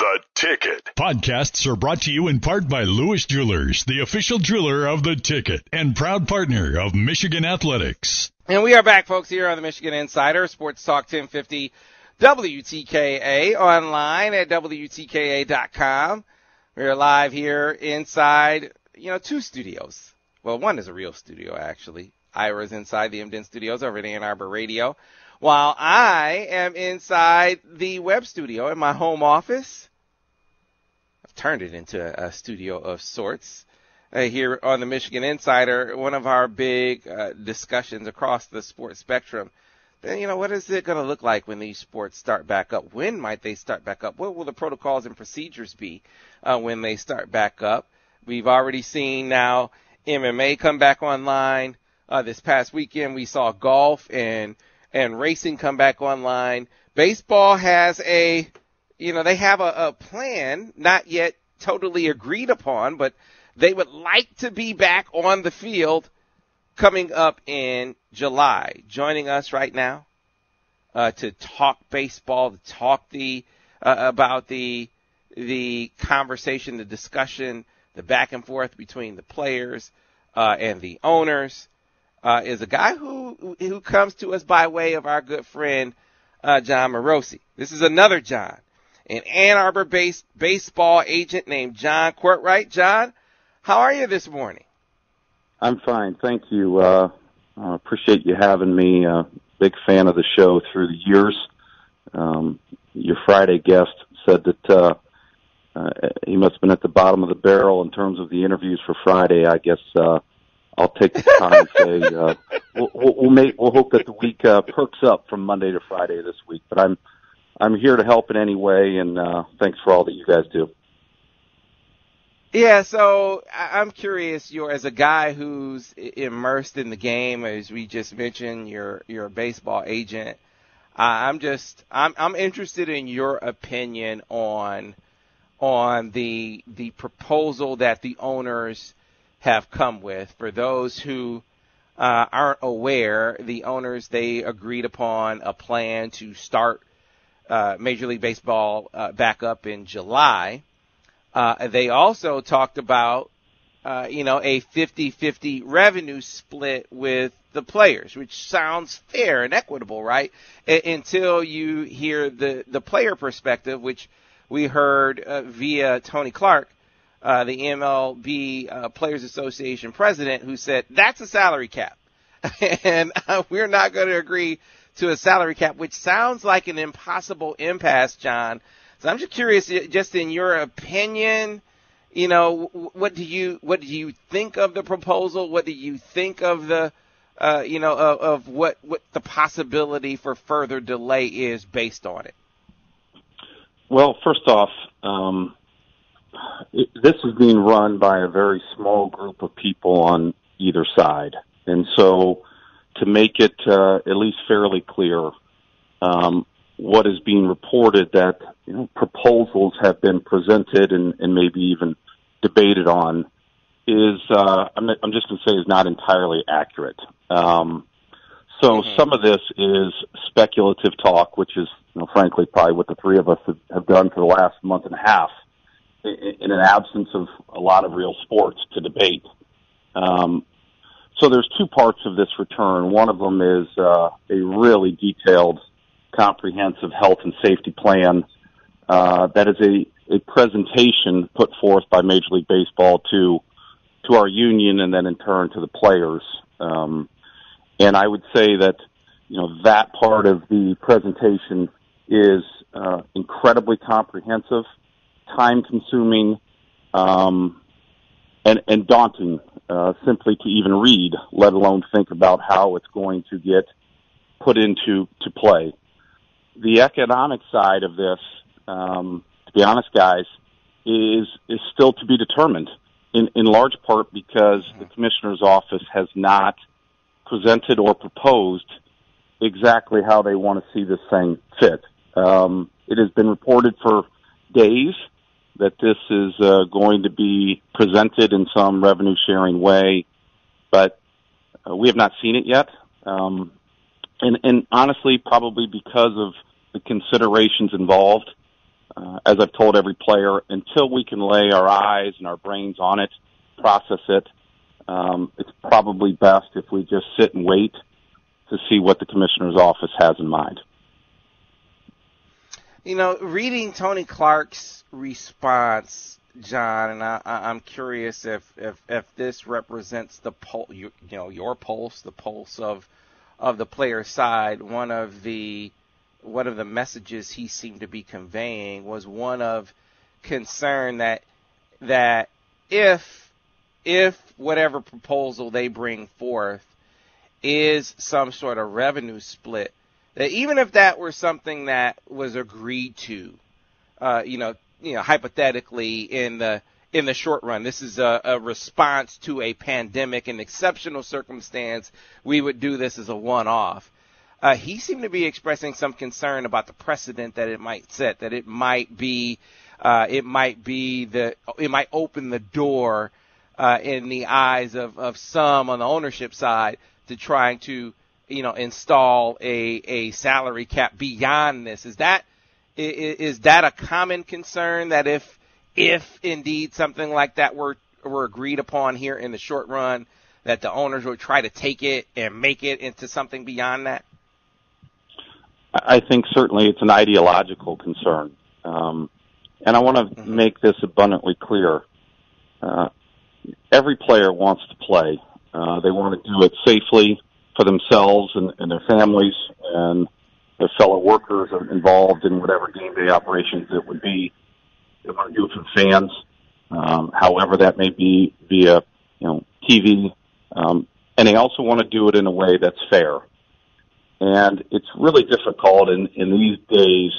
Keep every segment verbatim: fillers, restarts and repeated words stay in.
The Ticket. Podcasts are brought to you in part by Lewis Jewelers, the official jeweler of The Ticket and proud partner of Michigan Athletics. And we are back, folks, here on the Michigan Insider, Sports Talk ten fifty W T K A, online at W T K A dot com. We're live here inside, you know, two studios. Well, one is a real studio, actually. Ira's inside the Emden Studios over at Ann Arbor Radio, while I am inside the web studio in my home office. I've turned it into a studio of sorts. Uh, here on the Michigan Insider, one of our big uh, discussions across the sports spectrum. Then, you know, what is it going to look like when these sports start back up? When might they start back up? What will the protocols and procedures be uh, when they start back up? We've already seen now M M A come back online. Uh, this past weekend, we saw golf and and racing come back online. Baseball has a, you know, they have a, a plan, not yet totally agreed upon, but they would like to be back on the field coming up in July. Joining us right now uh, to talk baseball, to talk the uh, about the the conversation, the discussion, the back and forth between the players uh, and the owners. Uh, is a guy who who comes to us by way of our good friend uh, John Morosi. This is another John, an Ann Arbor-based baseball agent named John Courtright. John, how are you this morning? I'm fine, thank you. Uh, I appreciate you having me. Uh, big fan of the show through the years. Um, your Friday guest said that uh, uh, he must have been at the bottom of the barrel in terms of the interviews for Friday. I guess uh, I'll take the time and say uh, we'll, we'll, we'll, make, we'll hope that the week uh, perks up from Monday to Friday this week. But I'm I'm here to help in any way, and uh, thanks for all that you guys do. Yeah, so I'm curious, you're as a guy who's immersed in the game, as we just mentioned, you're you're a baseball agent. I'm just I'm I'm interested in your opinion on on the the proposal that the owners have come with. For those who uh, aren't aware, the owners, they agreed upon a plan to start uh, Major League Baseball uh, back up in July. Uh, they also talked about, uh, you know, a fifty-fifty revenue split with the players, which sounds fair and equitable, right? A- until you hear the, the player perspective, which we heard uh, via Tony Clark, uh, the M L B uh, Players Association president, who said that's a salary cap. and uh, we're not going to agree to a salary cap, which sounds like an impossible impasse, John. So I'm just curious, just in your opinion, you know, what do you what do you think of the proposal? What do you think of the, uh, you know, of, of what what the possibility for further delay is based on it? Well, first off, um, it, this is being run by a very small group of people on either side, and so to make it uh, at least fairly clear, um, what is being reported that you know, proposals have been presented and, and maybe even debated on is, uh, I'm, I'm just going to say is not entirely accurate. Um, so mm-hmm. some of this is speculative talk, which is, you know, frankly, probably what the three of us have, have done for the last month and a half in, in an absence of a lot of real sports to debate. Um, so there's two parts of this return. One of them is uh, a really detailed comprehensive health and safety plan uh, that is a, a presentation put forth by Major League Baseball to to our union and then in turn to the players. Um, and I would say that you know that part of the presentation is uh, incredibly comprehensive, time-consuming, um, and, and daunting uh, simply to even read, let alone think about how it's going to get put into to play. The economic side of this, um, to be honest, guys, is is still to be determined, in, in large part because the commissioner's office has not presented or proposed exactly how they want to see this thing fit. Um, it has been reported for days that this is uh, going to be presented in some revenue-sharing way, but uh, we have not seen it yet. Um, and, and honestly, probably because of the considerations involved, uh, as I've told every player, until we can lay our eyes and our brains on it, process it, um, it's probably best if we just sit and wait to see what the commissioner's office has in mind. You know, reading Tony Clark's response, John, and I, I'm curious if, if, if this represents the pul- you, you know, your pulse, the pulse of of the player side. One of the one of the messages he seemed to be conveying was one of concern that that if if whatever proposal they bring forth is some sort of revenue split, that even if that were something that was agreed to, uh, you know, you know, hypothetically in the in the short run, this is a, a response to a pandemic, an exceptional circumstance. We would do this as a one-off. Uh, he seemed to be expressing some concern about the precedent that it might set, that it might be, uh, it might be the, it might open the door uh, in the eyes of, of some on the ownership side to trying to, you know, install a, a salary cap beyond this. Is that is, is that a common concern, that if if indeed something like that were were agreed upon here in the short run, that the owners would try to take it and make it into something beyond that? I think certainly it's an ideological concern. Um, and I want to mm-hmm. make this abundantly clear. Uh, every player wants to play. Uh, they want to do it safely for themselves and, and their families and their fellow workers involved in whatever game day operations it would be. They want to do it for fans, um, however that may be via, you know, T V. Um, and they also want to do it in a way that's fair. And it's really difficult in, in these days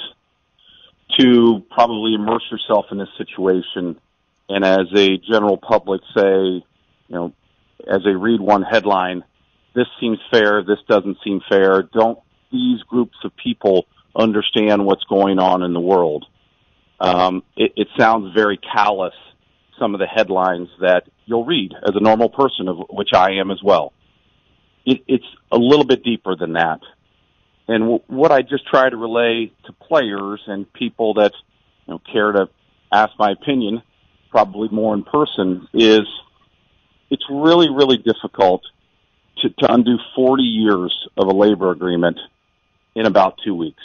to probably immerse yourself in this situation and as a general public say, you know, as they read one headline, this seems fair, this doesn't seem fair. Don't these groups of people understand what's going on in the world? Um, it, it sounds very callous, some of the headlines that you'll read as a normal person, of which I am as well. It, it's a little bit deeper than that. And w- what I just try to relay to players and people that, you know, care to ask my opinion, probably more in person, is it's really, really difficult to, to undo forty years of a labor agreement in about two weeks.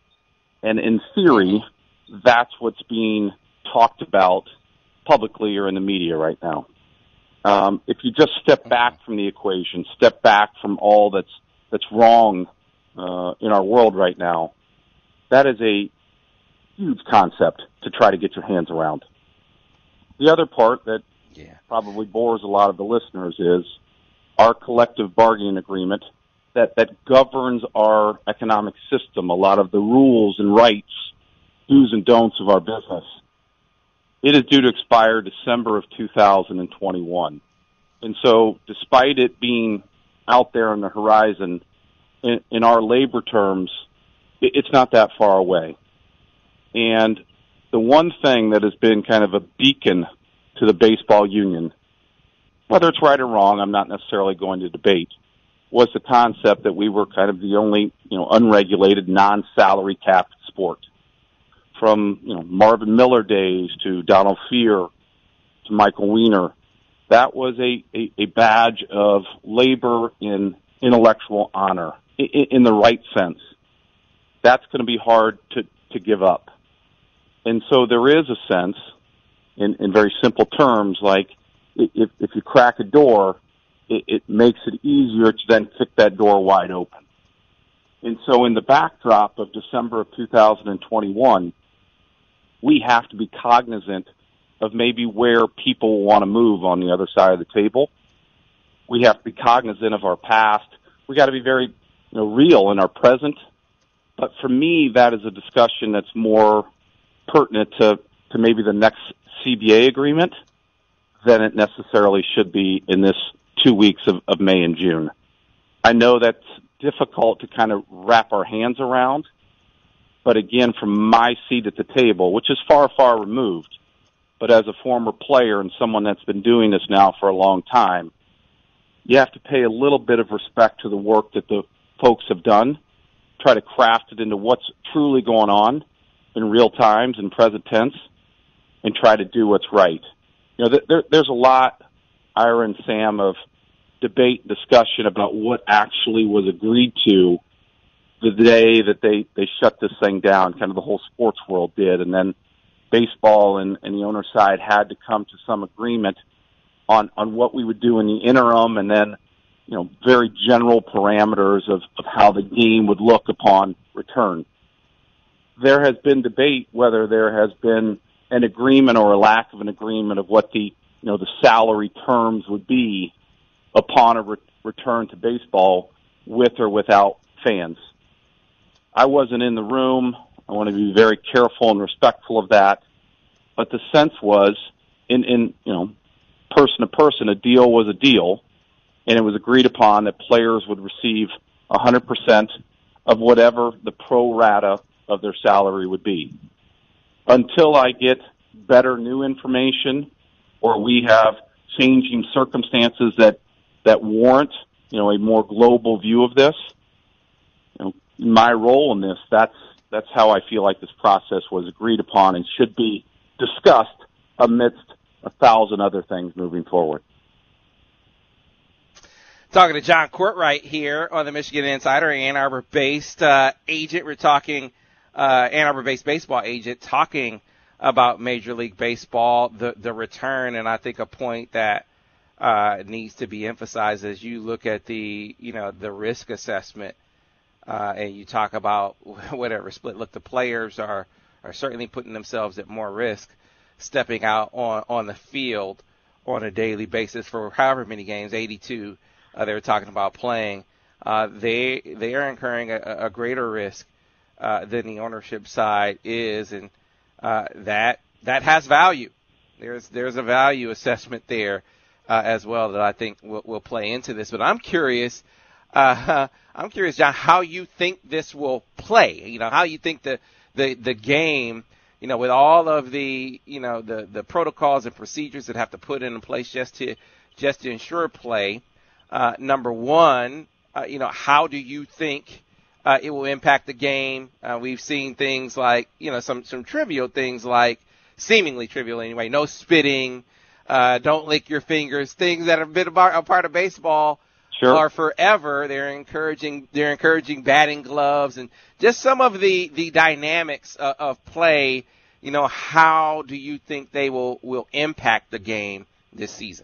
And in theory, that's what's being talked about publicly or in the media right now. Um, if you just step back from the equation, step back from all that's that's wrong uh, in our world right now, that is a huge concept to try to get your hands around. The other part that yeah. probably bores a lot of the listeners is our collective bargaining agreement that, that governs our economic system, a lot of the rules and rights, do's and don'ts of our business. It is due to expire December of two thousand twenty-one. And so despite it being out there on the horizon, in, in our labor terms, it, it's not that far away. And the one thing that has been kind of a beacon to the baseball union, whether it's right or wrong, I'm not necessarily going to debate, was the concept that we were kind of the only, you know, unregulated, non-salary capped sport. From, you know, Marvin Miller days to Donald Fear to Michael Weiner, that was a, a, a badge of labor in intellectual honor, in, in the right sense. That's going to be hard to, to give up. And so there is a sense, in, in very simple terms, like if, if you crack a door, it, it makes it easier to then kick that door wide open. And so in the backdrop of December of two thousand twenty-one, we have to be cognizant of maybe where people want to move on the other side of the table. We have to be cognizant of our past. We got to be very, you know, real in our present. But for me, that is a discussion that's more pertinent to, to maybe the next C B A agreement than it necessarily should be in this two weeks of, of May and June. I know that's difficult to kind of wrap our hands around. But again, from my seat at the table, which is far, far removed, but as a former player and someone that's been doing this now for a long time, you have to pay a little bit of respect to the work that the folks have done, try to craft it into what's truly going on, in real times in present tense and try to do what's right. You know, there, there's a lot, Ira and Sam, of debate and discussion about what actually was agreed to the day that they, they shut this thing down, kind of the whole sports world did, and then baseball and, and the owner side had to come to some agreement on, on what we would do in the interim, and then, you know, very general parameters of, of how the game would look upon return. There has been debate whether there has been an agreement or a lack of an agreement of what the, you know, the salary terms would be upon a re- return to baseball with or without fans. I wasn't in the room. I want to be very careful and respectful of that. But the sense was, in, in you know, person to person, a deal was a deal, and it was agreed upon that players would receive one hundred percent of whatever the pro rata of their salary would be. Until I get better new information or we have changing circumstances that, that warrant, you know, a more global view of this, you know, my role in this, that's, that's how I feel like this process was agreed upon and should be discussed amidst a thousand other things moving forward. Talking to John Courtright here on the Michigan Insider, Ann Arbor-based uh, agent. We're talking uh, Ann Arbor-based baseball agent talking about Major League Baseball, the the return, and I think a point that uh, needs to be emphasized as you look at the you know the risk assessment uh, and you talk about whatever split. Look, the players are are certainly putting themselves at more risk, stepping out on on the field on a daily basis for however many games, eighty-two. Uh, they were talking about playing. Uh, they they are incurring a, a greater risk uh, than the ownership side is, and uh, that that has value. There's there's a value assessment there uh, as well that I think will, will play into this. But I'm curious, uh, I'm curious, John, how you think this will play. You know, how you think the the the game, you know, with all of the you know the the protocols and procedures that have to put in place just to just to ensure play. Uh, number one, uh, you know, how do you think uh, it will impact the game? Uh, we've seen things like, you know, some, some trivial things like, seemingly trivial anyway, no spitting, uh, don't lick your fingers, things that have been a part, a part of baseball sure. are forever. They're encouraging, they're encouraging batting gloves and just some of the, the dynamics of, of play. You know, how do you think they will, will impact the game this season?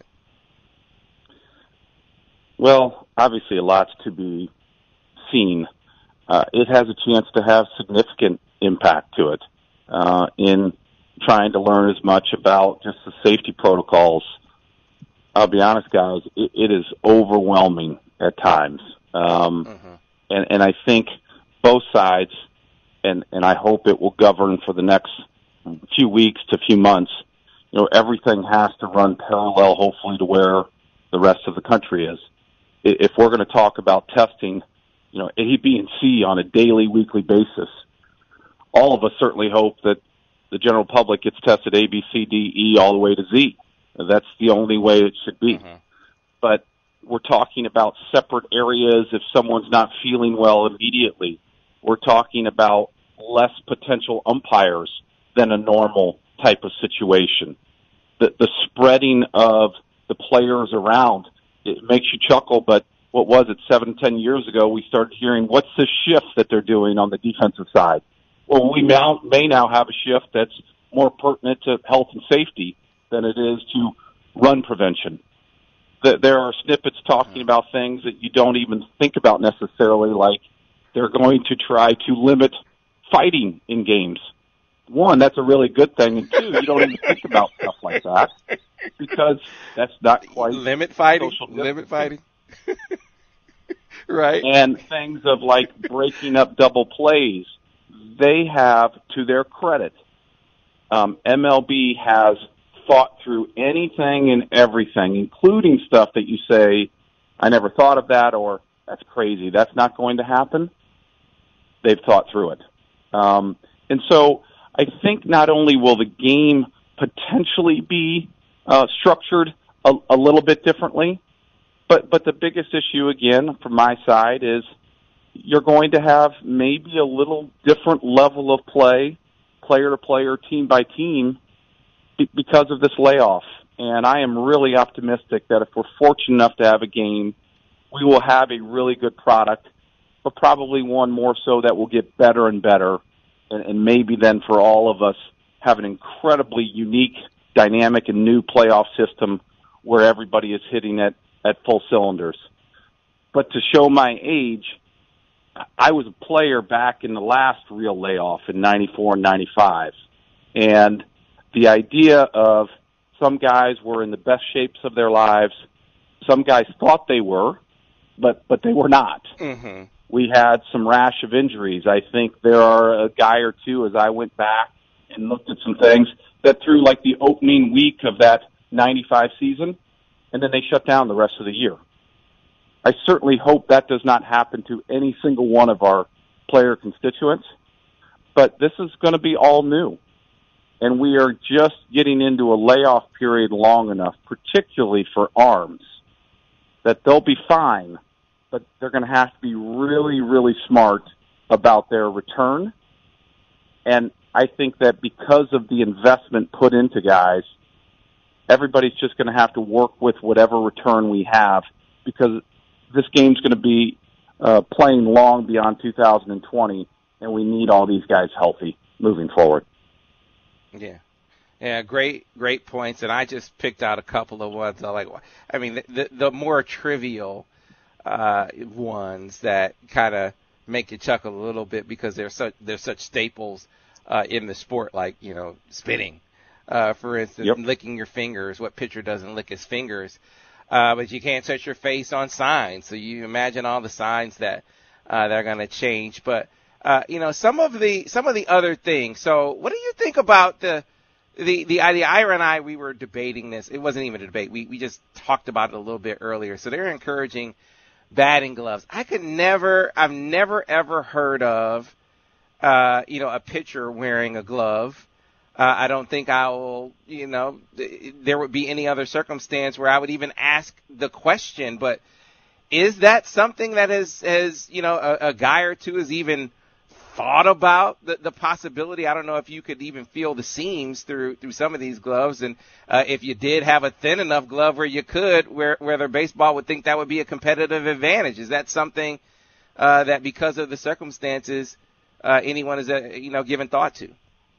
Well, obviously a lot's to be seen. Uh, it has a chance to have significant impact to it uh, in trying to learn as much about just the safety protocols. I'll be honest, guys, it, it is overwhelming at times. Um, mm-hmm. and, and I think both sides, and, and I hope it will govern for the next few weeks to few months, you know, everything has to run parallel, hopefully, to where the rest of the country is. If we're going to talk about testing, you know, A, B, and C on a daily, weekly basis, all of us certainly hope that the general public gets tested A, B, C, D, E, all the way to Z. That's the only way it should be. Mm-hmm. But we're talking about separate areas if someone's not feeling well immediately. We're talking about less potential umpires than a normal type of situation. The, the spreading of the players around, it makes you chuckle, but what was it, seven, ten years ago, we started hearing, what's the shift that they're doing on the defensive side? Well, we now, may now have a shift that's more pertinent to health and safety than it is to run prevention. There are snippets talking about things that you don't even think about necessarily, like they're going to try to limit fighting in games. One, that's a really good thing, and two, you don't even think about stuff like that because that's not quite limit fighting. Limit fighting, right? And things of like breaking up double plays. They have, to their credit, um, M L B has thought through anything and everything, including stuff that you say, "I never thought of that," or "That's crazy. That's not going to happen." They've thought through it, um, and so. I think not only will the game potentially be uh, structured a, a little bit differently, but, but the biggest issue, again, from my side, is you're going to have maybe a little different level of play player to player, team by team, be- because of this layoff. And I am really optimistic that if we're fortunate enough to have a game, we will have a really good product, but probably one more so that will get better and better. And, and maybe then for all of us have an incredibly unique, dynamic, and new playoff system where everybody is hitting it at full cylinders. But to show my age, I was a player back in the last real layoff in ninety-four and ninety-five. And the idea of some guys were in the best shapes of their lives. Some guys thought they were, but, but they were not. Mm-hmm. We had some rash of injuries. I think there are a guy or two, as I went back and looked at some things, that threw like the opening week of that ninety-five season, and then they shut down the rest of the year. I certainly hope that does not happen to any single one of our player constituents, but this is going to be all new. And we are just getting into a layoff period long enough, particularly for arms, that they'll be fine, but they're going to have to be really, really smart about their return. And I think that because of the investment put into guys, everybody's just going to have to work with whatever return we have, because this game's going to be uh, playing long beyond two thousand twenty, and we need all these guys healthy moving forward. Yeah. Yeah, great, great points. And I just picked out a couple of ones. I like, I mean, the, the, the more trivial uh, ones that kind of make you chuckle a little bit because they're such, they're such staples uh, in the sport, like, you know, spitting, uh, for instance, yep. licking your fingers. What pitcher doesn't lick his fingers? Uh, but you can't touch your face on signs. So you imagine all the signs that uh, that are going to change. But Uh, you know, some of the some of the other things. So what do you think about the the the, the Ira and I, we were debating this. It wasn't even a debate. We we just talked about it a little bit earlier. So they're encouraging batting gloves. I could never, I've never ever heard of, uh, you know, a pitcher wearing a glove. Uh, I don't think I will, you know, there would be any other circumstance where I would even ask the question. But is that something that has, has you know, a, a guy or two has even thought about the, the possibility? I don't know if you could even feel the seams through through some of these gloves, and uh, if you did have a thin enough glove where you could, where where their baseball would think that would be a competitive advantage. Is that something uh, that because of the circumstances uh, anyone is uh, you know given thought to?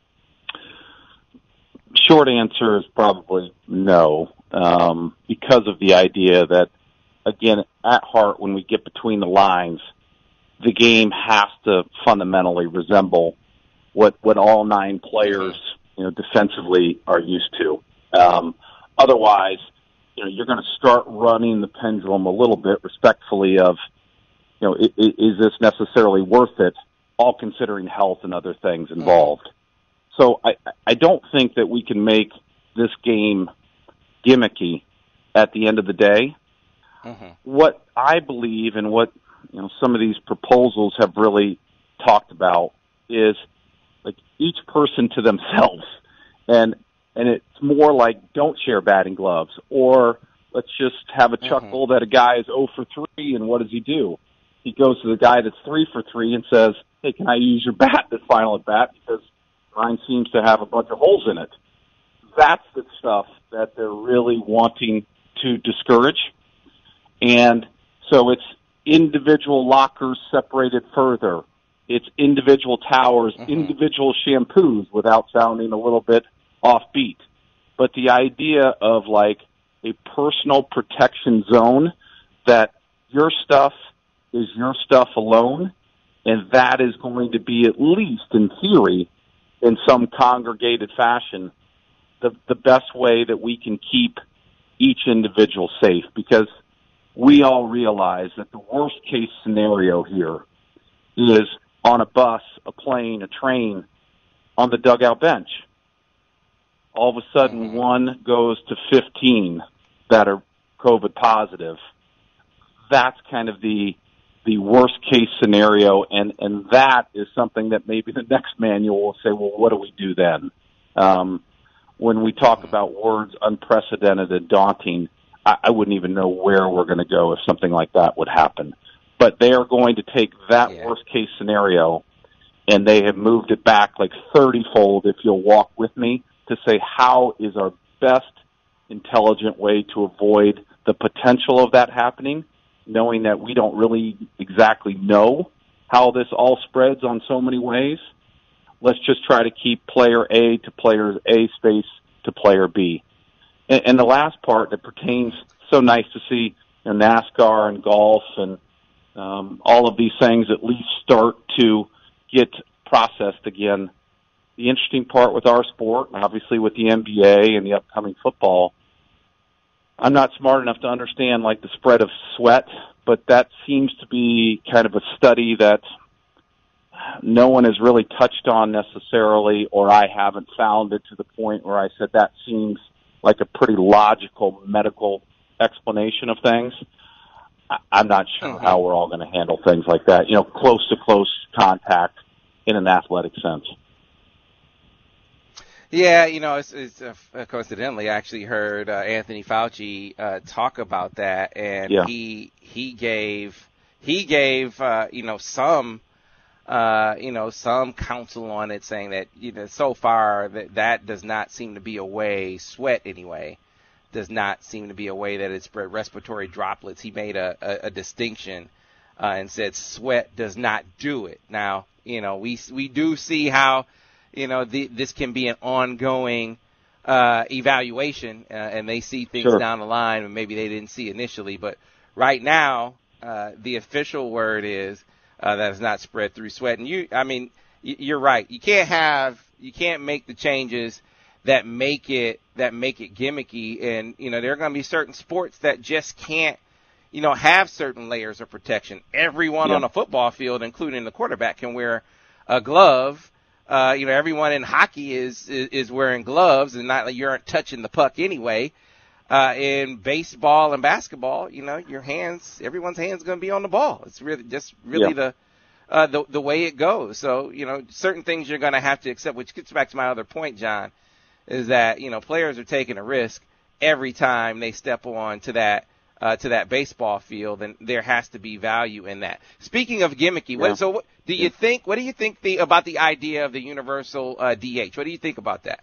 Short answer is probably no, um, because of the idea that, again, at heart, when we get between the lines, the game has to fundamentally resemble what what all nine players, you know, defensively are used to. Um, otherwise, you know, you're going to start running the pendulum a little bit respectfully of, you know, is, is this necessarily worth it, all considering health and other things involved. So I, I don't think that we can make this game gimmicky at the end of the day. Mm-hmm. What I believe and what, you know, some of these proposals have really talked about is like each person to themselves. And, and it's more like don't share batting gloves, or let's just have a chuckle mm-hmm. that a guy is oh for three, and what does he do? He goes to the guy that's three for three and says, hey, can I use your bat this final at bat? Because mine seems to have a bunch of holes in it. That's the stuff that they're really wanting to discourage. And so it's individual lockers separated further. It's individual towers, mm-hmm. individual shampoos, without sounding a little bit offbeat. But the idea of like a personal protection zone, that your stuff is your stuff alone, and that is going to be, at least in theory, in some congregated fashion, the the best way that we can keep each individual safe, because we all realize that the worst case scenario here is on a bus, a plane, a train, on the dugout bench. All of a sudden, one goes to fifteen that are COVID positive. That's kind of the the worst case scenario, and, and that is something that maybe the next manual will say, well, what do we do then? Um, when we talk about words unprecedented and daunting, I, I wouldn't even know where we're going to go if something like that would happen. But they are going to take that yeah. worst case scenario and they have moved it back like thirty-fold, if you'll walk with me, to say how is our best intelligent way to avoid the potential of that happening, knowing that we don't really exactly know how this all spreads on so many ways. Let's just try to keep player A to player A space to player B. And, and the last part that pertains, so nice to see, you know, NASCAR and golf and um, all of these things at least start to get processed again. The interesting part with our sport, and obviously with the N B A and the upcoming football, I'm not smart enough to understand like the spread of sweat, but that seems to be kind of a study that no one has really touched on necessarily, or I haven't found it to the point where I said that seems like a pretty logical medical explanation of things. I'm not sure mm-hmm. how we're all going to handle things like that, you know, close to close contact in an athletic sense. Yeah, you know, it's, it's uh, coincidentally, I actually heard uh, Anthony Fauci uh, talk about that, and yeah. he he gave he gave uh, you know some uh, you know some counsel on it, saying that you know so far that that does not seem to be a way, sweat anyway, does not seem to be a way that it's spread respiratory droplets. He made a, a, a distinction uh, and said sweat does not do it. Now, you know, we we do see how. You know, the, this can be an ongoing uh, evaluation, uh, and they see things sure. down the line and maybe they didn't see initially. But right now, uh, the official word is uh, that it's not spread through sweat. And you, I mean, you're right. You can't have, you can't make the changes that make it that make it gimmicky. And you know, there are going to be certain sports that just can't, you know, have certain layers of protection. Everyone yeah. on a football field, including the quarterback, can wear a glove. Uh, you know, everyone in hockey is, is, is wearing gloves and not like you aren't touching the puck anyway. Uh, in baseball and basketball, you know, your hands, everyone's hands going to be on the ball. It's really just really yeah. the, uh, the, the way it goes. So, you know, certain things you're going to have to accept, which gets back to my other point, John, is that, you know, players are taking a risk every time they step on to that, uh, to that baseball field, and there has to be value in that. Speaking of gimmicky, yeah. what, so what do you yeah. think, what do you think the, about the idea of the universal uh, D H? What do you think about that?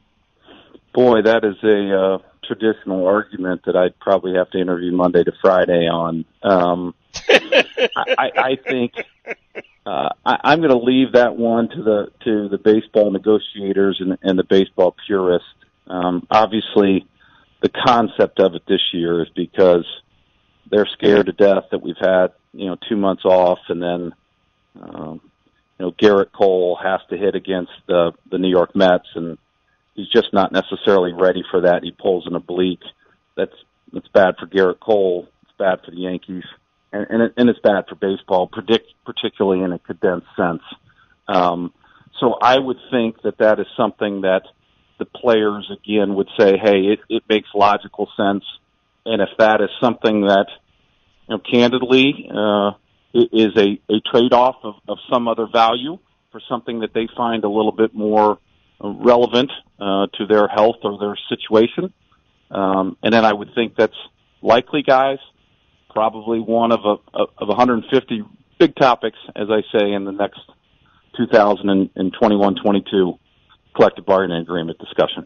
Boy, that is a uh, traditional argument that I'd probably have to interview Monday to Friday on. Um, I, I think uh, I, I'm going to leave that one to the to the baseball negotiators and, and the baseball purists. Um, obviously, the concept of it this year is because they're scared to death that we've had, you know, two months off, and then, um, you know, Garrett Cole has to hit against the the New York Mets, and he's just not necessarily ready for that. He pulls an oblique. That's that's bad for Garrett Cole. It's bad for the Yankees, and and, it, and it's bad for baseball, predict, particularly in a condensed sense. Um, so I would think that that is something that the players, again, would say, hey, it, it makes logical sense. And if that is something that, you know, candidly, uh, is a, a trade-off of, of some other value for something that they find a little bit more relevant uh, to their health or their situation. Um, and then I would think that's likely, guys, probably one of a, of one hundred fifty big topics, as I say, in the next two thousand twenty-one twenty-two collective bargaining agreement discussion.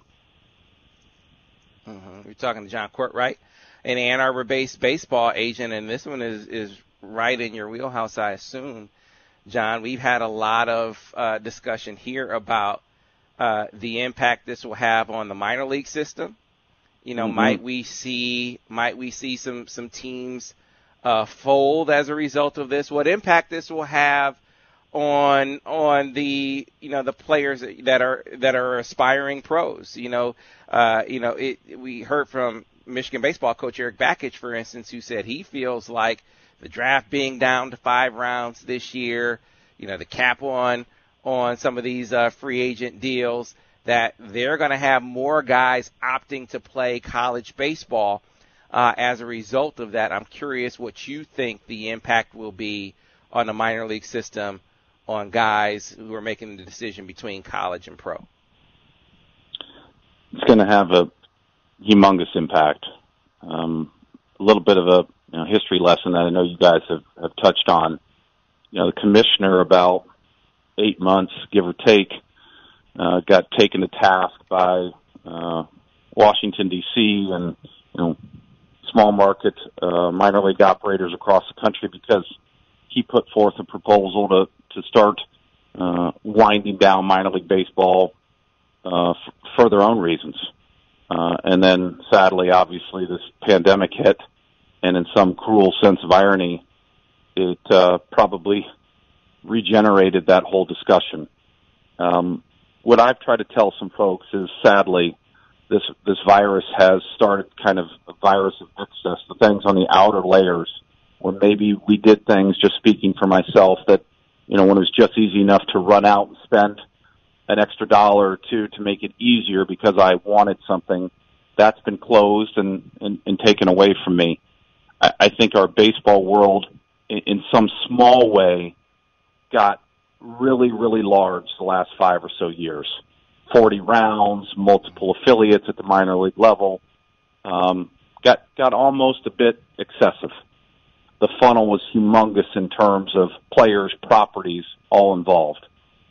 Mm-hmm. We're talking to John Courtright, an Ann Arbor-based baseball agent, and this one is, is right in your wheelhouse, I assume, John. We've had a lot of uh, discussion here about uh, the impact this will have on the minor league system. You know, mm-hmm. might we see might we see some some teams uh, fold as a result of this? What impact this will have on on the you know the players that are that are aspiring pros? You know, uh, you know, it, we heard from Michigan baseball coach Eric Bakich, for instance, who said he feels like the draft being down to five rounds this year, you know, the cap on on some of these uh, free agent deals, that they're going to have more guys opting to play college baseball uh, as a result of that. I'm curious what you think the impact will be on the minor league system on guys who are making the decision between college and pro. It's going to have a humongous impact. Um, a little bit of a you know, history lesson that I know you guys have, have touched on. You know, the commissioner about eight months, give or take, uh, got taken to task by uh, Washington, D C and you know small market uh, minor league operators across the country because he put forth a proposal to, to start uh, winding down minor league baseball uh, f- for their own reasons. Uh, and then, sadly, obviously, this pandemic hit, and in some cruel sense of irony, it uh, probably regenerated that whole discussion. Um, what I've tried to tell some folks is, sadly, this this virus has started kind of a virus of excess, the things on the outer layers, where maybe we did things, just speaking for myself, that, you know, when it was just easy enough to run out and spend an extra dollar or two to make it easier because I wanted something, that's been closed and, and, and taken away from me. I, I think our baseball world, in, in some small way, got really, really large the last five or so years. forty rounds, multiple affiliates at the minor league level, um, got got almost a bit excessive. The funnel was humongous in terms of players, properties, all involved.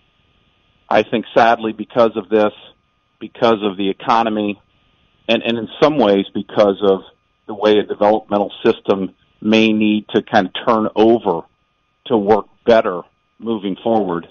I think, sadly, because of this, because of the economy, and, and in some ways because of the way a developmental system may need to kind of turn over to work better moving forward,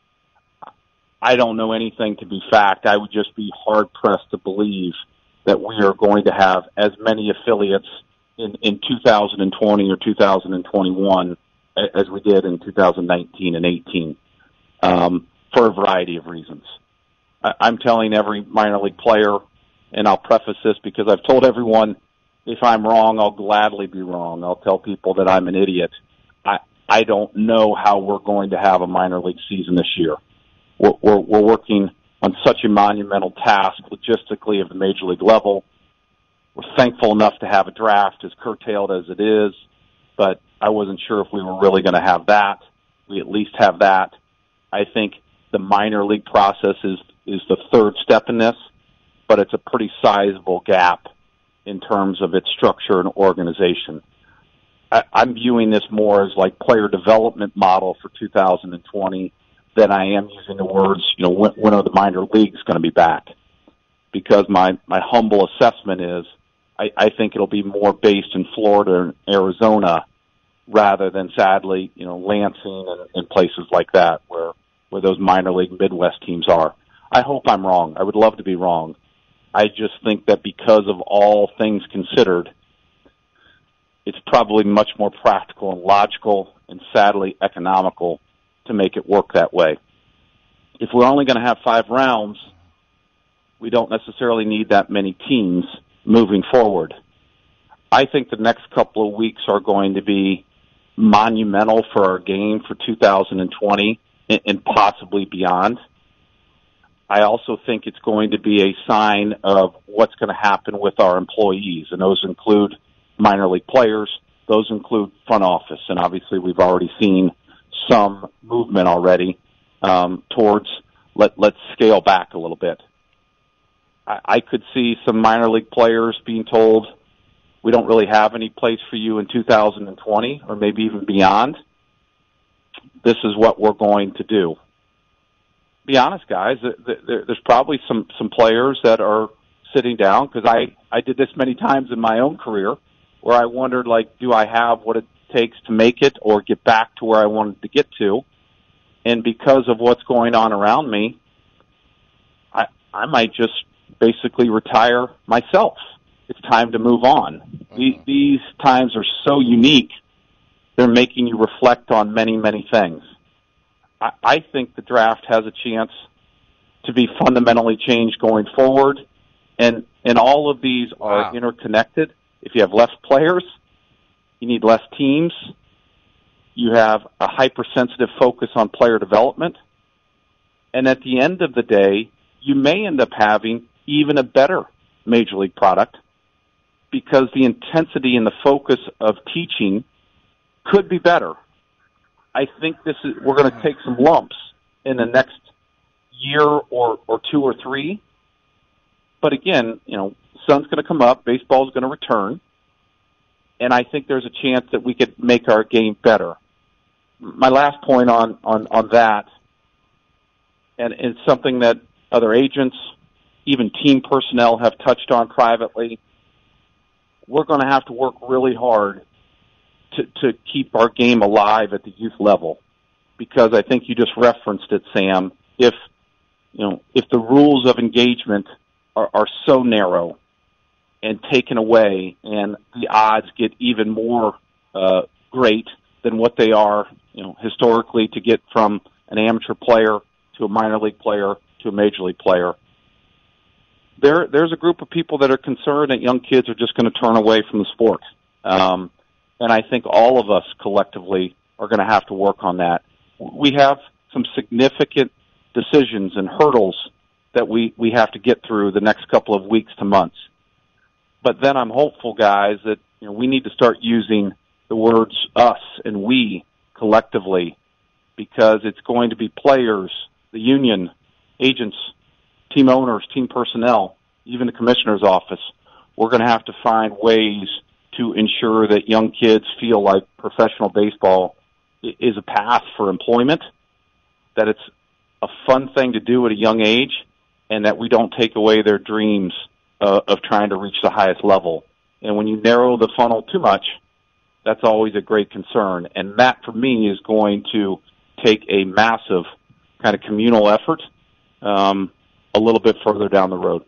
I don't know anything to be fact. I would just be hard-pressed to believe that we are going to have as many affiliates in, in two thousand twenty or two thousand twenty-one as we did in two thousand nineteen and eighteen, um, for a variety of reasons. I, I'm telling every minor league player, and I'll preface this because I've told everyone, if I'm wrong, I'll gladly be wrong. I'll tell people that I'm an idiot. I, I don't know how we're going to have a minor league season this year. We're, we're, we're working on such a monumental task logistically at the major league level. We're thankful enough to have a draft, as curtailed as it is, but I wasn't sure if we were really going to have that. We at least have that. I think the minor league process is, is the third step in this, but it's a pretty sizable gap in terms of its structure and organization. I, I'm viewing this more as like player development model for two thousand twenty than I am using the words, you know, when, when are the minor leagues going to be back? Because my, my humble assessment is I, I think it'll be more based in Florida and Arizona rather than, sadly, you know, Lansing and, and places like that where, where those minor league Midwest teams are. I hope I'm wrong. I would love to be wrong. I just think that because of all things considered, it's probably much more practical and logical and, sadly, economical to make it work that way. If we're only going to have five rounds, we don't necessarily need that many teams moving forward. I think the next couple of weeks are going to be monumental for our game for two thousand twenty and, and possibly beyond. I also think it's going to be a sign of what's going to happen with our employees, and those include minor league players, those include front office, and obviously we've already seen some movement already um, towards let, let's scale back a little bit. I, I could see some minor league players being told, we don't really have any place for you in two thousand twenty or maybe even beyond. This is what we're going to do. Be honest, guys, there's probably some, some players that are sitting down, because I, I did this many times in my own career, where I wondered, like, do I have what it takes to make it or get back to where I wanted to get to? And because of what's going on around me, I, I might just basically retire myself. It's time to move on. Uh-huh. These, these times are so unique, they're making you reflect on many, many things. I, I think the draft has a chance to be fundamentally changed going forward, and, and all of these are wow. interconnected. If you have less players, you need less teams. You have a hypersensitive focus on player development. And at the end of the day, you may end up having even a better major league product, because the intensity and the focus of teaching could be better. I think this is, we're going to take some lumps in the next year or, or two or three. But again, you know, the sun's going to come up, baseball's going to return, and I think there's a chance that we could make our game better. My last point on, on, on that and it's something that other agents, even team personnel have touched on privately. We're going to have to work really hard to, to keep our game alive at the youth level, because I think you just referenced it, Sam. If, you know, if the rules of engagement are, are so narrow and taken away, and the odds get even more uh, great than what they are, you know, historically, to get from an amateur player to a minor league player to a major league player, there there's a group of people that are concerned that young kids are just going to turn away from the sport. Um, and I think all of us collectively are going to have to work on that. We have some significant decisions and hurdles that we, we have to get through the next couple of weeks to months. But then I'm hopeful, guys, that, you know, we need to start using the words us and we collectively, because it's going to be players, the union, agents, team owners, team personnel, even the commissioner's office. We're going to have to find ways to ensure that young kids feel like professional baseball is a path for employment, that it's a fun thing to do at a young age, and that we don't take away their dreams uh, of trying to reach the highest level. And when you narrow the funnel too much, that's always a great concern. And that, for me, is going to take a massive kind of communal effort um, a little bit further down the road.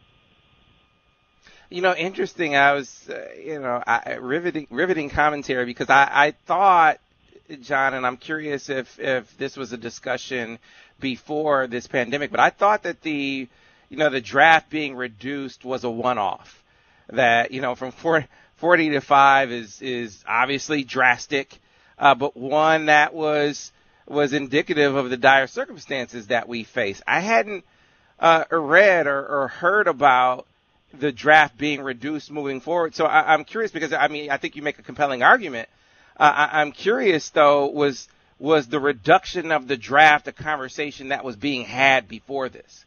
You know, interesting. I was, uh, you know, I, riveting, riveting commentary, because I, I thought, John, and I'm curious if, if this was a discussion before this pandemic, but I thought that the, you know, the draft being reduced was a one-off. That, you know, from forty to five is, is obviously drastic, uh, but one that was, was indicative of the dire circumstances that we face. I hadn't uh, read or, or heard about the draft being reduced moving forward. So I, I'm curious, because, I mean, I think you make a compelling argument. Uh, I, I'm curious, though, was was the reduction of the draft a conversation that was being had before this?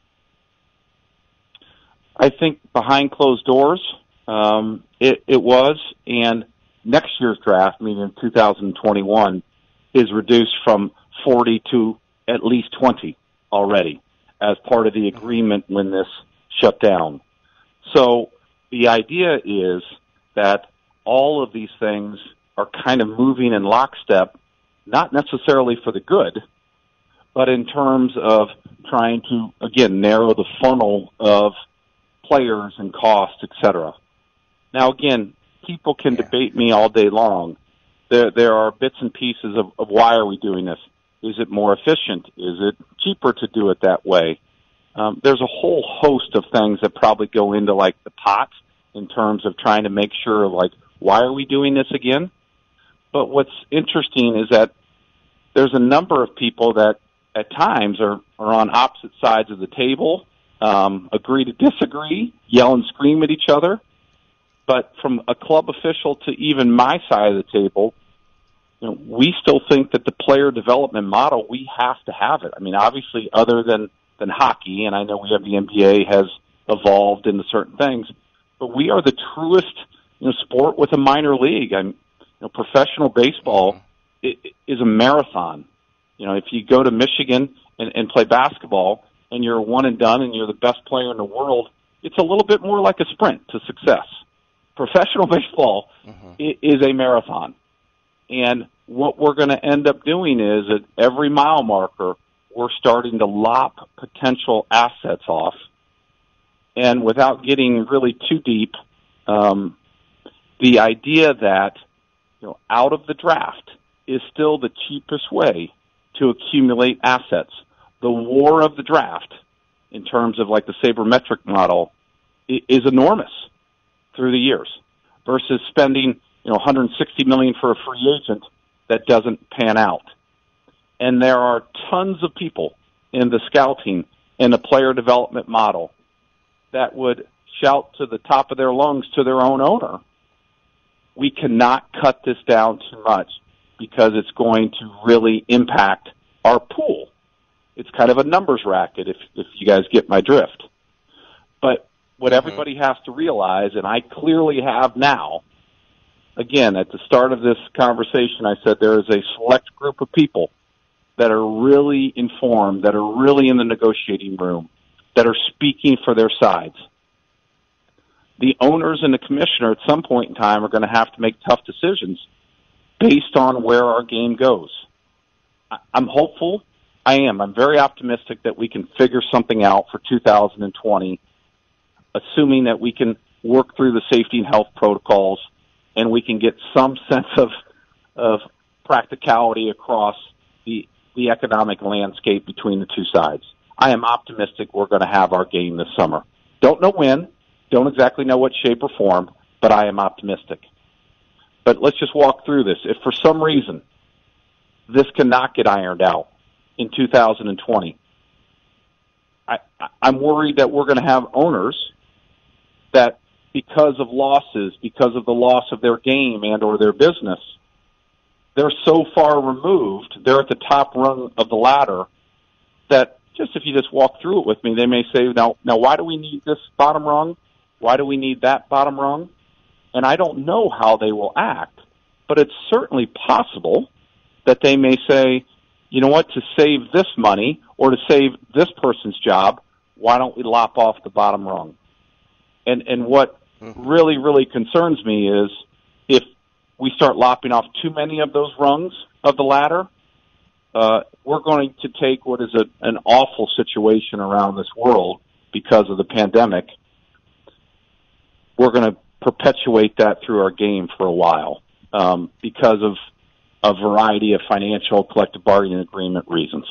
I think behind closed doors, um, it, it was. And next year's draft, meaning two thousand twenty-one, is reduced from forty to at least twenty already as part of the agreement when this shut down. So the idea is that all of these things are kind of moving in lockstep, not necessarily for the good, but in terms of trying to, again, narrow the funnel of players and costs, et cetera. Now, again, people can yeah. debate me all day long. There, there are bits and pieces of, of why are we doing this? Is it more efficient? Is it cheaper to do it that way? Um, there's a whole host of things that probably go into, like, the pot in terms of trying to make sure, like, why are we doing this again? But what's interesting is that there's a number of people that at times are, are on opposite sides of the table, um, agree to disagree, yell and scream at each other. But from a club official to even my side of the table, you know, we still think that the player development model, we have to have it. I mean, obviously, other than, than hockey, and I know we have the N B A has evolved into certain things, but we are the truest, you know, sport with a minor league. I'm, you know, professional baseball it, it is a marathon. You know, if you go to Michigan and, and play basketball and you're a one and done and you're the best player in the world, it's a little bit more like a sprint to success. Professional baseball mm-hmm. is a marathon. And what we're going to end up doing is at every mile marker, we're starting to lop potential assets off. And without getting really too deep, um, the idea that, you know, out of the draft is still the cheapest way to accumulate assets. The war of the draft, in terms of like the sabermetric model, is enormous through the years versus spending, you know, one hundred sixty million dollars for a free agent that doesn't pan out. And there are tons of people in the scouting and the player development model that would shout to the top of their lungs to their own owner, we cannot cut this down too much because it's going to really impact our pool. It's kind of a numbers racket, if, if you guys get my drift. But what mm-hmm. everybody has to realize, and I clearly have now, again, at the start of this conversation, I said there is a select group of people that are really informed, that are really in the negotiating room, that are speaking for their sides. The owners and the commissioner at some point in time are going to have to make tough decisions based on where our game goes. I'm hopeful. I am. I'm very optimistic that we can figure something out for two thousand twenty, assuming that we can work through the safety and health protocols and we can get some sense of of practicality across the the economic landscape between the two sides. I am optimistic we're going to have our game this summer. Don't know when, don't exactly know what shape or form, but I am optimistic. But let's just walk through this. If for some reason this cannot get ironed out in two thousand twenty, I, I'm worried that we're going to have owners that, because of losses, because of the loss of their game and or their business, they're so far removed, they're at the top rung of the ladder, that just if you just walk through it with me, they may say, now, now why do we need this bottom rung? Why do we need that bottom rung? And I don't know how they will act, but it's certainly possible that they may say, you know what, to save this money or to save this person's job, why don't we lop off the bottom rung? And and what really, really concerns me is if we start lopping off too many of those rungs of the ladder, uh, we're going to take what is a, an awful situation around this world because of the pandemic. We're going to perpetuate that through our game for a while um, because of a variety of financial collective bargaining agreement reasons.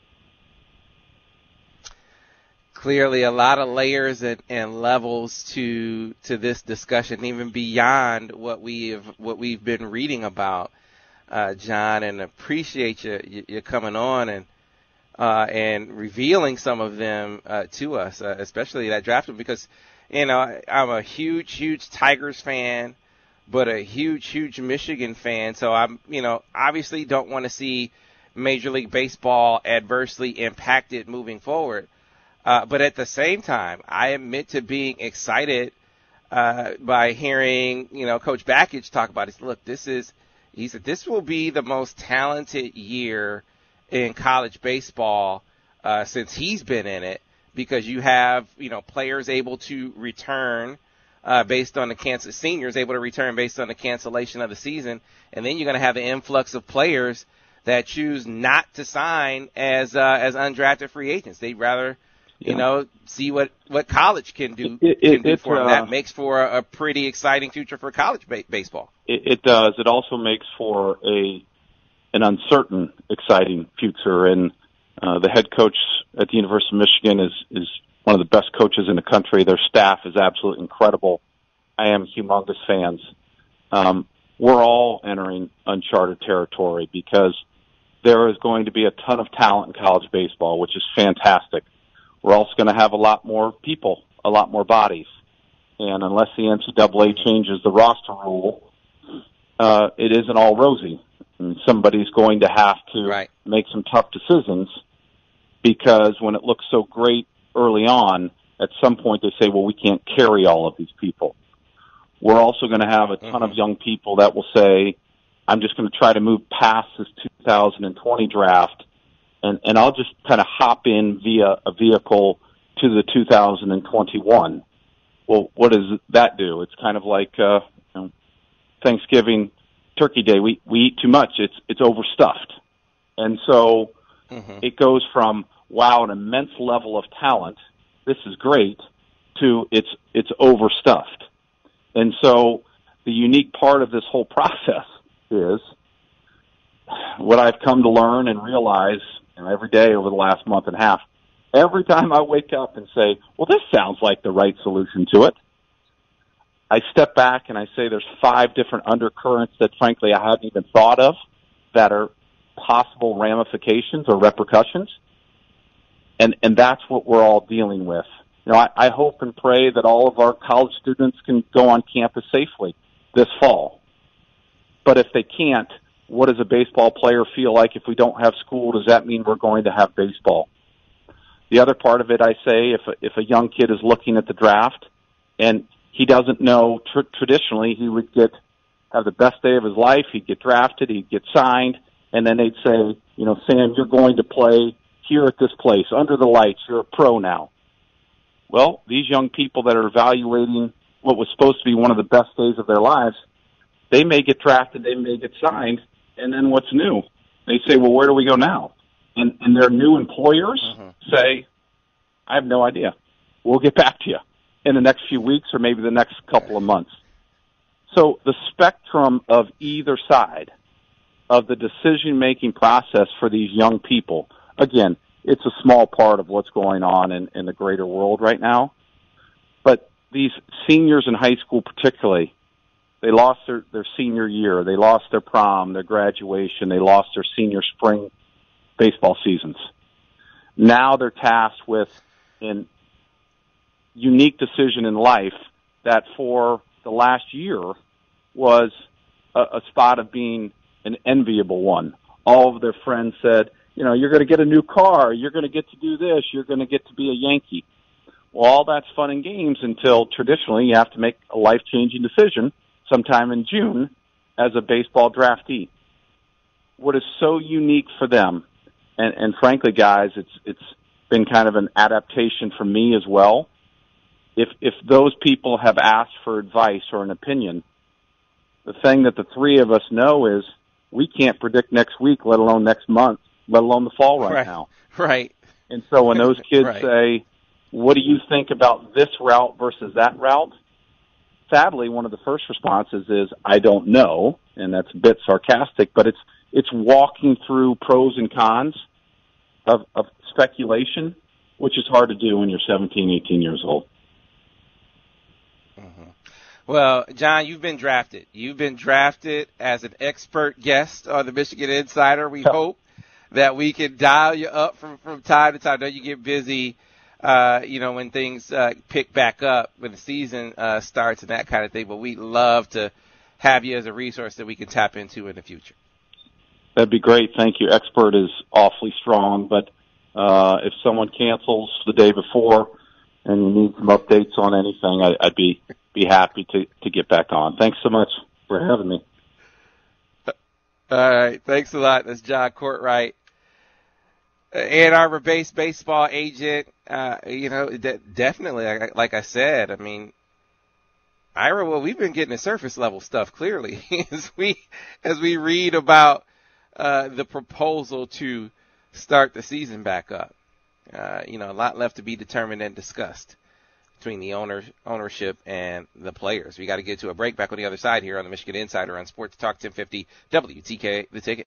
Clearly a lot of layers and, and levels to to this discussion, even beyond what we've what we've been reading about, uh, John, and appreciate you you coming on and uh, and revealing some of them uh, to us, uh, especially that draft one, because you know I'm a huge huge Tigers fan, but a huge huge Michigan fan, so I'm you know obviously don't want to see Major League Baseball adversely impacted moving forward. Uh, but at the same time, I admit to being excited uh, by hearing, you know, Coach Bakich talk about it. Look, this is, he said, this will be the most talented year in college baseball uh, since he's been in it, because you have, you know, players able to return uh, based on the cancel, seniors able to return based on the cancellation of the season, and then you're going to have an influx of players that choose not to sign as uh, as undrafted free agents. They'd rather You yeah. know, see what, what college can do, it, it, can do for them. Uh, that makes for a, a pretty exciting future for college ba- baseball. It, it does. It also makes for a an uncertain, exciting future. And uh, the head coach at the University of Michigan is, is one of the best coaches in the country. Their staff is absolutely incredible. I am humongous fans. Um, we're all entering uncharted territory because there is going to be a ton of talent in college baseball, which is fantastic. We're also going to have a lot more people, a lot more bodies. And unless the N C double A changes the roster rule, uh, it isn't all rosy. And somebody's going to have to right. make some tough decisions, because when it looks so great early on, at some point they say, well, we can't carry all of these people. We're also going to have a ton mm-hmm. of young people that will say, I'm just going to try to move past this two thousand twenty draft, And, and I'll just kind of hop in via a vehicle to the two thousand twenty-one. Well, what does that do? It's kind of like uh, you know, Thanksgiving, Turkey Day. We we eat too much. It's it's overstuffed, and so mm-hmm. it goes from wow, an immense level of talent. This is great, to it's it's overstuffed, and so the unique part of this whole process is what I've come to learn and realize. And every day over the last month and a half, every time I wake up and say, well, this sounds like the right solution to it, I step back and I say there's five different undercurrents that, frankly, I haven't even thought of that are possible ramifications or repercussions. And, and that's what we're all dealing with. You know, I, I hope and pray that all of our college students can go on campus safely this fall. But if they can't, what does a baseball player feel like if we don't have school? Does that mean we're going to have baseball? The other part of it, I say, if a, if a young kid is looking at the draft and he doesn't know, tr- traditionally he would get have the best day of his life, he'd get drafted, he'd get signed, and then they'd say, you know, Sam, you're going to play here at this place, under the lights, you're a pro now. Well, these young people that are evaluating what was supposed to be one of the best days of their lives, they may get drafted, they may get signed, and then what's new? They say, well, where do we go now? And, and their new employers uh-huh. say, I have no idea. We'll get back to you in the next few weeks or maybe the next couple of months. So the spectrum of either side of the decision-making process for these young people, again, it's a small part of what's going on in, in the greater world right now. But these seniors in high school particularly, they lost their, their senior year. They lost their prom, their graduation. They lost their senior spring baseball seasons. Now they're tasked with an unique decision in life that for the last year was a, a spot of being an enviable one. All of their friends said, you know, you're going to get a new car, you're going to get to do this, you're going to get to be a Yankee. Well, all that's fun and games until traditionally you have to make a life-changing decision sometime in June as a baseball draftee. What is so unique for them, and, and frankly, guys, it's it's been kind of an adaptation for me as well. If if those people have asked for advice or an opinion, the thing that the three of us know is we can't predict next week, let alone next month, let alone the fall right, right. now. Right. And so when those kids right. say, what do you think about this route versus that route? Sadly, one of the first responses is, I don't know, and that's a bit sarcastic, but it's it's walking through pros and cons of, of speculation, which is hard to do when you're seventeen, eighteen years old. Mm-hmm. Well, John, you've been drafted. You've been drafted as an expert guest on the Michigan Insider. We hope that we can dial you up from, from time to time. I know you get busy, uh, you know, when things uh, pick back up, when the season uh, starts and that kind of thing. But we'd love to have you as a resource that we can tap into in the future. That'd be great. Thank you. Expert is awfully strong, but uh, if someone cancels the day before and you need some updates on anything, I, I'd be be happy to, to get back on. Thanks so much for having me. All right. Thanks a lot. That's John Courtwright, Ann Arbor-based baseball agent. Uh, you know, de- definitely, like, like I said, I mean, Ira, well, we've been getting the surface level stuff clearly as we as we read about uh, the proposal to start the season back up. Uh, you know, a lot left to be determined and discussed between the owner, ownership and the players. We got to get to a break. Back on the other side here on the Michigan Insider on Sports Talk ten fifty W T K, The Ticket.